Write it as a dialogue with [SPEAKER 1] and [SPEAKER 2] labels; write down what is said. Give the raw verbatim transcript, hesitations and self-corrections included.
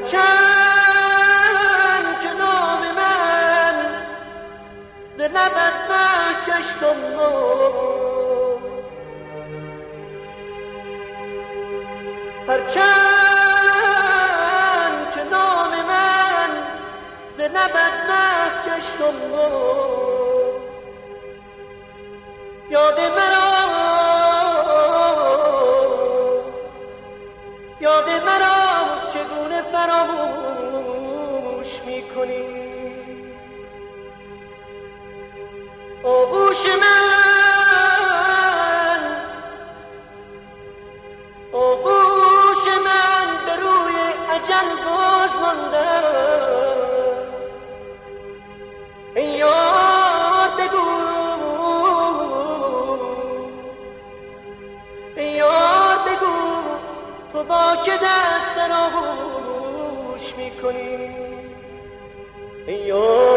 [SPEAKER 1] هرچند که نام من ز لبت محو گشت و هرچند که نام من ز لبت محو گشت و یاد مرا یاد مرا چگونه فراموش میکنی آغوش من آغوش من به روی اجل باز مانده ای یار بگو ای یار بگو تو با که دست در آغوش میکنی ای یار